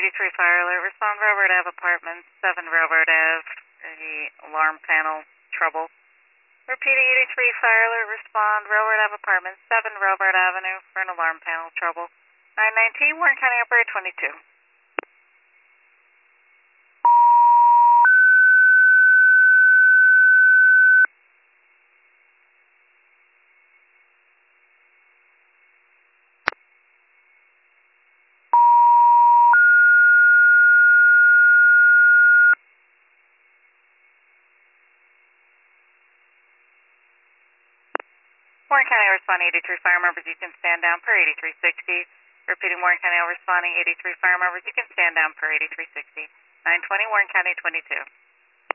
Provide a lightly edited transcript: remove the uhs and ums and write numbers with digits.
83 Fire Alert. Respond Railroad Ave Apartments, 7 Railroad Ave. The alarm panel trouble. Repeating 83 Fire Alert. Respond Railroad Ave Apartments, 7 Railroad Avenue for an alarm panel trouble. 919 Warren County Operator 22. Warren County responding 83 fire members, you can stand down per 8360. Repeating Warren County responding 83 fire members, you can stand down per 8360. 920 Warren County 22.